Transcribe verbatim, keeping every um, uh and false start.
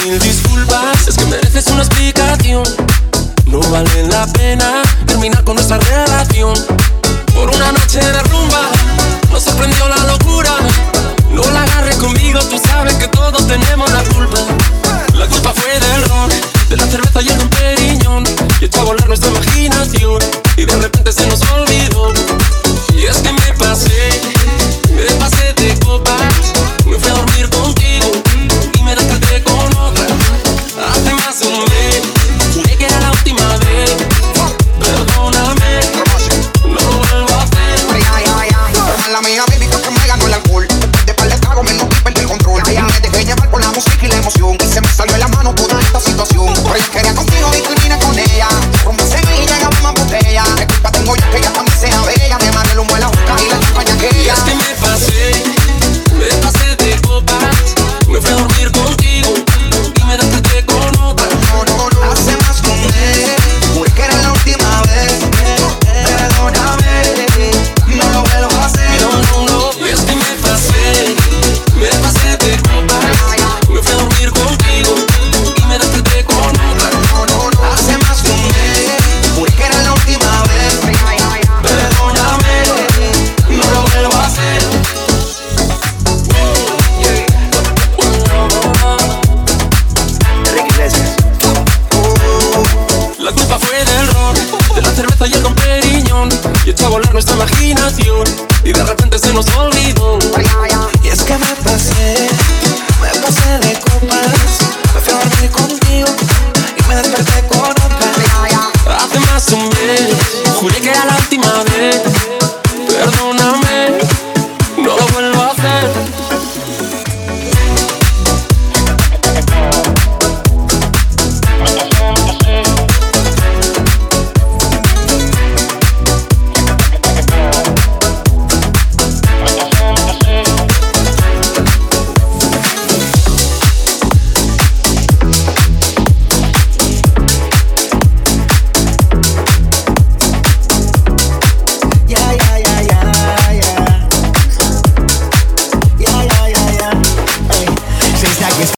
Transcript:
mil disculpas, es que mereces una explicación. No vale la pena terminar con nuestra relación. Por una noche de rumba nos sorprendió la locura. No la agarres conmigo, tú sabes que todos tenemos la culpa. La culpa fue del ron, de la cerveza y el Don Periñón, y echó a volar nuestra imaginación, y de repente se nos olvidó. Y es que me pasé, me pasé de copas, me fui a dormir contigo y me desperté con otra. Hace más de un mes, juré que era la última vez. Perdóname, no lo vuelvo a hacer. Ay, ay, ay, ay. La mía, baby, que me ganó el alcohol. Después de par de tragos me noté perder el control. Y me dejé llevar por la música y la emoción, y se me salió de la mano toda esta situación. Pero yo quería contigo y terminé con ella. Rumbo seguí y llegamos más botella. ¿Qué culpa tengo yo que ella también sea bella? Me mandé el humo a la boca y la champaña que Y ella. es que me pasé, me pasé de copas, me fui a dormir contigo y me desperté con otra. No, no, no. Hace más de un mes, juré que era la última vez. Perdóname, no lo vuelvo a hacer. No, no, no. Y es que me pasé, me pasé de copas, me fui a dormir contigo y me desperté con otra. No, no, no. Hace más de un mes, juré que era la última vez. Perdóname, no lo vuelvo a hacer. Enrique Iglesias. La culpa fue del ron, de la cerveza y el Don Periñón, y echó a volar nuestra imaginación, y de repente se nos olvidó. Y es que me pasé, me pasé de copas, me fui a dormir contigo y me desperté con otra. Hace más de un mes, juré que era la última vez.